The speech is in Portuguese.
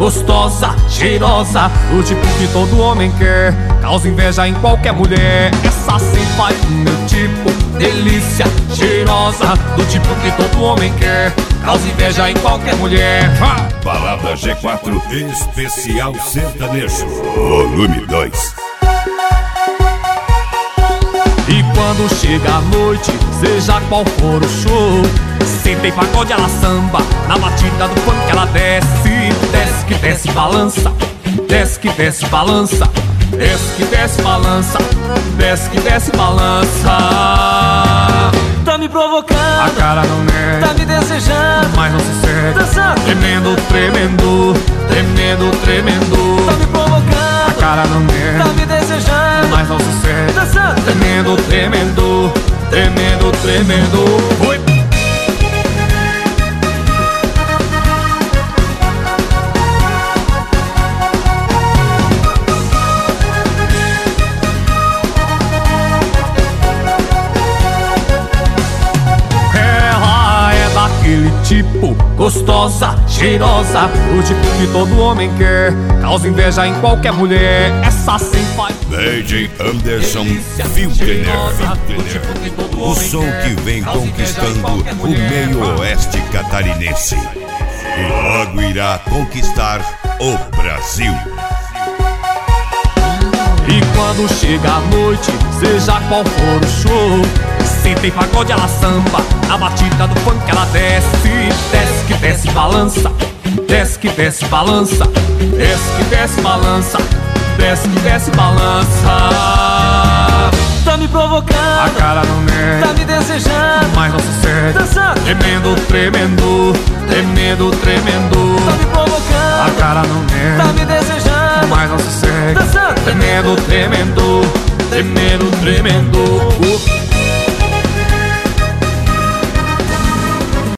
gostosa, cheirosa, do tipo que todo homem quer. Causa inveja em qualquer mulher. Essa sim faz o meu tipo. Delícia, cheirosa, do tipo que todo homem quer. Causa inveja em qualquer mulher. Balada G4 Especial Sertanejo Volume 2. E quando chega a noite, seja qual for o show, senta em pagode, ela samba, na batida do funk ela desce. Desce que desce, balança, desce que desce, balança, desce que desce, balança, desce que desce, balança. Tá me provocando, a cara não nega, tá me desejando, mas não se cega. dançando, Tremendo, tremendo, tremendo, tremendo. tá me provocando, A cara não nega, tá me desejando, mas não se cega. dançando, Tremendo, tremendo, tremendo, tremendo. Oi. Ela é daquele tipo, gostosa, cheirosa, o tipo que todo homem quer. Causa inveja em qualquer mulher. Essa sim faz DJ Anderson Filkener, o som que vem conquistando o meio oeste catarinense e logo irá conquistar o Brasil. E quando chega a noite, seja qual for o show, senta em pagode, ela samba, na batida do funk ela desce. Desce que desce, balança, desce que desce, balança, desce que desce, balança, desce que desce, balança. tá me A provocando, cara não nega, tá me desejando, mas não se cega. dançando, Tremendo, tremendo, tremendo, tá tremendo. me A provocando, cara não tá nega, me desejando, mas não se cega. dançando, Tremendo, tremendo, tremendo, tremendo.